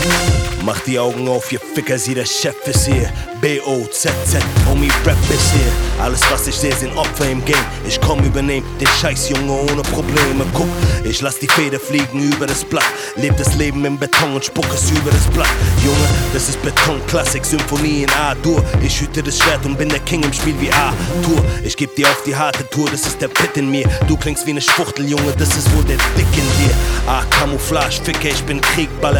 Mach die Augen auf, ihr Ficker, sieh, der Chef ist hier. B-O-Z-Z, Homie, Rap ist hier. Alles, was ich sehe, sind Opfer im Game. Ich komm, übernehm den Scheiß, Junge, ohne Probleme. Guck, ich lass die Feder fliegen über das Blatt. Leb das Leben im Beton und spuck es über das Blatt. Junge, das ist Beton-Klassik, Symphonie in A-Dur. Ich hüte das Schwert und bin der King im Spiel wie A-Tour. Ich geb dir auf die harte Tour, das ist der Pit in mir. Du klingst wie ne Schwuchtel, Junge, das ist wohl der Dick in dir. A-Camouflage, Ficker, ich bin Kriegballer.